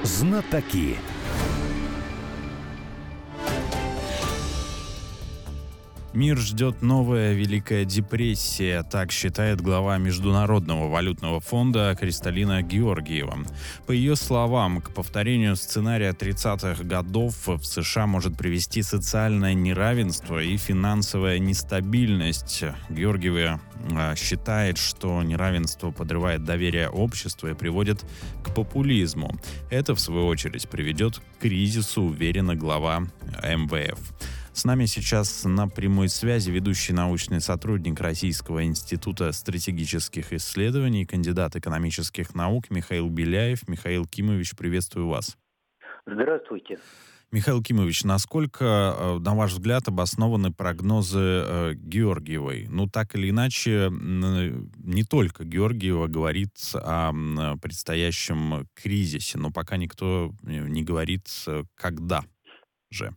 Знатоки. Мир ждет новая Великая депрессия, так считает глава Международного валютного фонда Кристалина Георгиева. По ее словам, к повторению сценария 30-х годов в США может привести социальное неравенство и финансовая нестабильность. Георгиева считает, что неравенство подрывает доверие общества и приводит к популизму. Это, в свою очередь, приведет к кризису, уверена глава МВФ. С нами сейчас на прямой связи ведущий научный сотрудник Российского института стратегических исследований, кандидат экономических наук Михаил Беляев. Михаил Кимович, приветствую вас. Здравствуйте. Михаил Кимович, насколько, на ваш взгляд, обоснованы прогнозы Георгиевой? Ну, так или иначе, не только Георгиева говорит о предстоящем кризисе, но пока никто не говорит, когда же.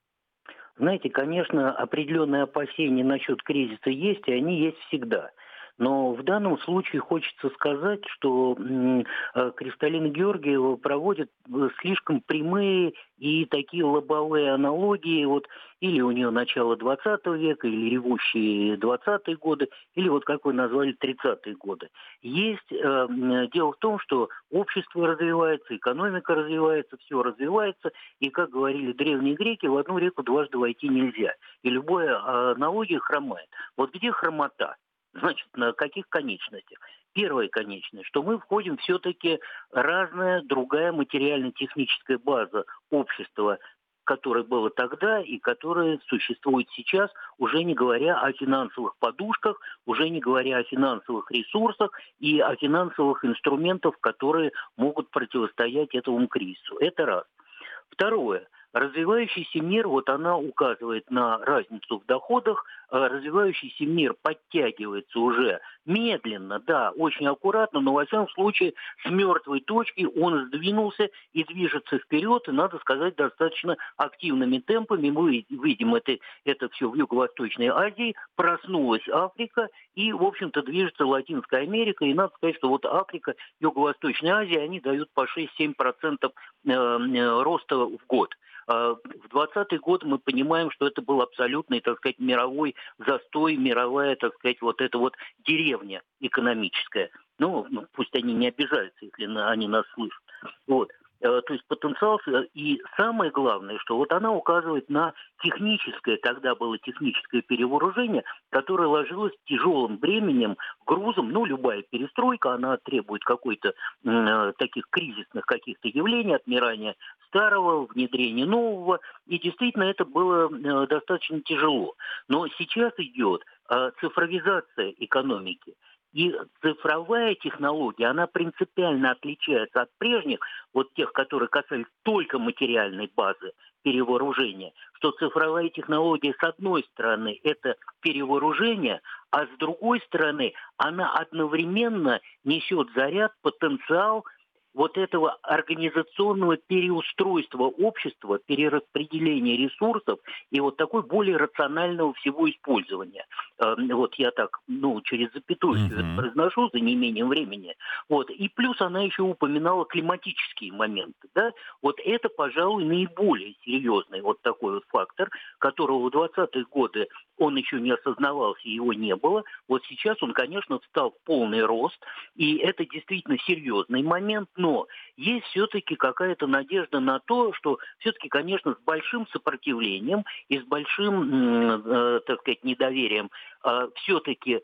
Знаете, конечно, определенные опасения насчет кризиса есть, и они есть всегда. Но в данном случае хочется сказать, что Кристалина Георгиева проводит слишком прямые и такие лобовые аналогии. Вот или у нее начало 20 века, или ревущие 20-е годы, или вот как вы назвали 30-е годы. Есть дело в том, что общество развивается, экономика развивается, все развивается. И, как говорили древние греки, в одну реку дважды войти нельзя. И любая аналогия хромает. Вот где хромота? Значит, на каких конечностях? Первая конечность, что мы входим все-таки разная, другая материально-техническая база общества, которое было тогда и которое существует сейчас, уже не говоря о финансовых подушках, уже не говоря о финансовых ресурсах и о финансовых инструментах, которые могут противостоять этому кризису. Это раз. Второе. Развивающийся мир, вот она указывает на разницу в доходах, развивающийся мир подтягивается уже медленно, да, очень аккуратно, но во всяком случае с мертвой точки он сдвинулся и движется вперед, и, надо сказать, достаточно активными темпами. Мы видим это все в Юго-Восточной Азии, проснулась Африка, и, в общем-то, движется Латинская Америка, и надо сказать, что вот Африка, Юго-Восточная Азия, они дают по 6-7% роста в год. В 20-й год мы понимаем, что это был абсолютный, так сказать, мировой застой, мировая, так сказать, вот эта вот деревня экономическая. Ну, пусть они не обижаются, если они нас слышат. Вот. То есть потенциал, и самое главное, что вот она указывает на техническое, тогда было техническое перевооружение, которое ложилось тяжелым бременем, грузом, ну, любая перестройка, она требует какой-то таких кризисных каких-то явлений, отмирания старого, внедрения нового, и действительно это было достаточно тяжело. Но сейчас идет цифровизация экономики. И цифровая технология, она принципиально отличается от прежних, вот тех, которые касались только материальной базы перевооружения, что цифровая технология, с одной стороны, это перевооружение, а с другой стороны, она одновременно несет заряд, потенциал вот этого организационного переустройства общества, перераспределения ресурсов и вот такой более рационального всего использования. Вот я так, через запятую все это произношу за неимением времени. Вот. И плюс она еще упоминала климатические моменты. Да? Вот это, пожалуй, наиболее серьезный вот такой вот фактор, которого в 20-е годы он еще не осознавался, его не было. Вот сейчас он, конечно, встал в полный рост, и это действительно серьезный момент, но есть все-таки какая-то надежда на то, что все-таки, конечно, с большим сопротивлением и с большим, так сказать, недоверием все-таки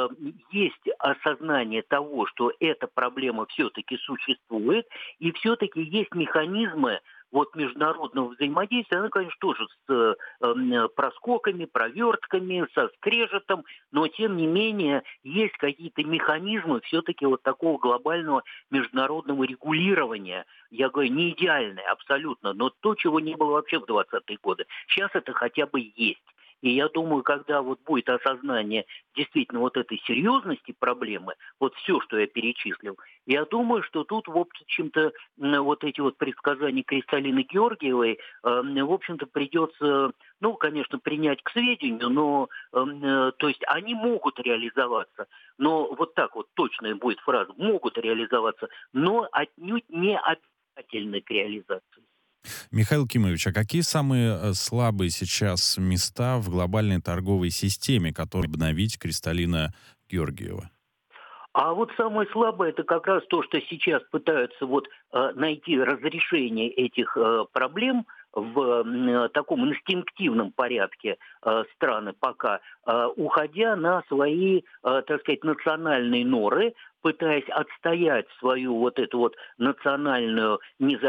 есть осознание того, что эта проблема все-таки существует, и все-таки есть механизмы вот международного взаимодействия, она, конечно, тоже с проскоками, провертками, со скрежетом, но, тем не менее, есть какие-то механизмы все-таки вот такого глобального международного регулирования. Я говорю, не идеальное абсолютно, но то, чего не было вообще в 20-е годы. Сейчас это хотя бы есть. И я думаю, когда вот будет осознание действительно вот этой серьезности проблемы, вот все, что я перечислил, я думаю, что тут, в общем-то, вот эти вот предсказания Кристалины Георгиевой, в общем-то, придется, конечно, принять к сведению, но, то есть они могут реализоваться, но вот так вот точная будет фраза, могут реализоваться, но отнюдь не обязательно. нежелательны к реализации. Михаил Кимович, а какие самые слабые сейчас места в глобальной торговой системе, которые обновить Кристалина Георгиева? А вот самое слабое — это как раз то, что сейчас пытаются найти разрешение этих проблем в таком инстинктивном порядке страны пока, уходя на свои, так сказать, национальные норы, пытаясь отстоять свою национальную не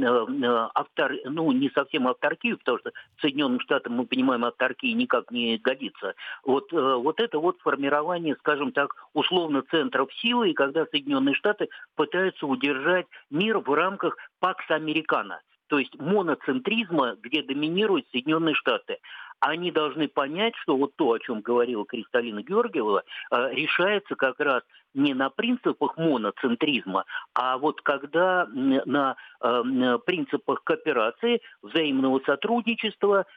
совсем авторкию, потому что Соединенным Штатам, мы понимаем, авторкия никак не годится. Это формирование, скажем так, условно центров силы, и когда Соединенные Штаты пытаются удержать мир в рамках Пакс Американо, то есть моноцентризма, где доминируют Соединенные Штаты. Они должны понять, что вот то, о чем говорила Кристалина Георгиева, решается как раз не на принципах моноцентризма, а вот когда на принципах кооперации, взаимного сотрудничества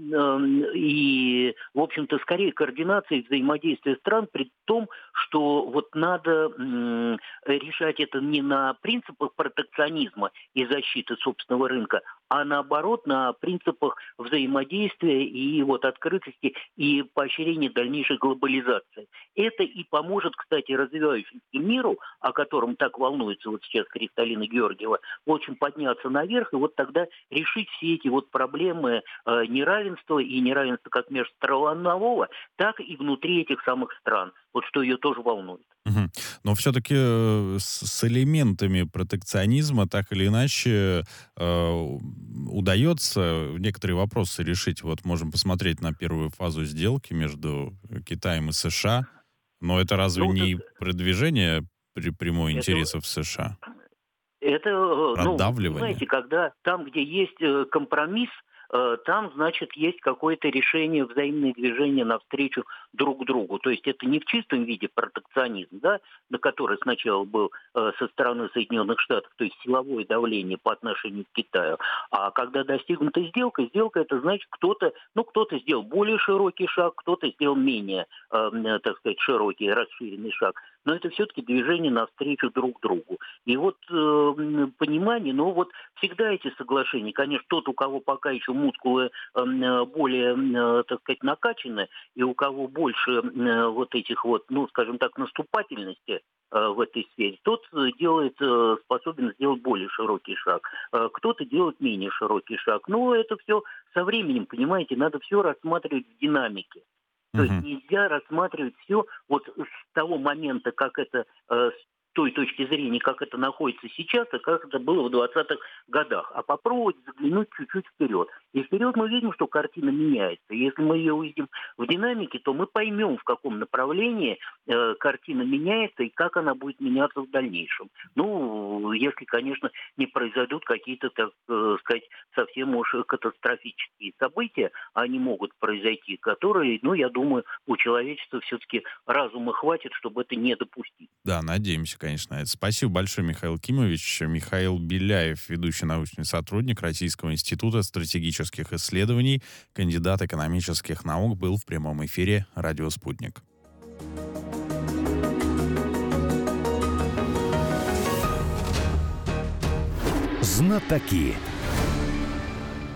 и, в общем-то, скорее координации взаимодействия стран, при том, что вот надо решать это не на принципах протекционизма и защиты собственного рынка, а наоборот на принципах взаимодействия и открытости и поощрения дальнейшей глобализации. Это и поможет, кстати, развивающемуся миру, о котором так волнуется сейчас Кристалина Георгиева, в общем, подняться наверх и тогда решить все эти проблемы неравенства и неравенства как межстранового, так и внутри этих самых стран. Вот что ее тоже волнует. Мгм. Но все-таки с элементами протекционизма так или иначе удается некоторые вопросы решить. Вот можем посмотреть на первую фазу сделки между Китаем и США. Но это разве не продвижение прямой интересов США? Это, Продавливание? знаете, когда там, где есть компромисс, там, значит, есть какое-то решение, взаимное движение навстречу друг другу. То есть это не в чистом виде протекционизм, да, на который сначала был со стороны Соединенных Штатов, то есть силовое давление по отношению к Китаю. А когда достигнута сделка это значит, кто-то сделал более широкий шаг, кто-то сделал менее, так сказать, широкий, расширенный шаг. Но это все-таки движение навстречу друг другу. И понимание, всегда эти соглашения, конечно, тот, у кого пока еще мускулы более, так сказать, накачаны, и у кого больше скажем так, наступательности в этой сфере, тот способен сделать более широкий шаг. Кто-то делает менее широкий шаг. Но это все со временем, понимаете, надо все рассматривать в динамике. То есть нельзя рассматривать все с того момента, как это, с той точки зрения, как это находится сейчас, и как это было в 20-х годах. А попробовать заглянуть чуть-чуть вперед. И вперед мы видим, что картина меняется. Если мы ее увидим в динамике, то мы поймем, в каком направлении картина меняется и как она будет меняться в дальнейшем. Если, конечно, не произойдут какие-то, так сказать, совсем уж катастрофические события, они могут произойти, которые, я думаю, у человечества все-таки разума хватит, чтобы это не допустить. Да, надеемся, конечно, на это. Спасибо большое, Михаил Кимович. Михаил Беляев, ведущий научный сотрудник Российского института стратегических исследований, кандидат экономических наук, был в прямом эфире «Радио Спутник». Знатоки.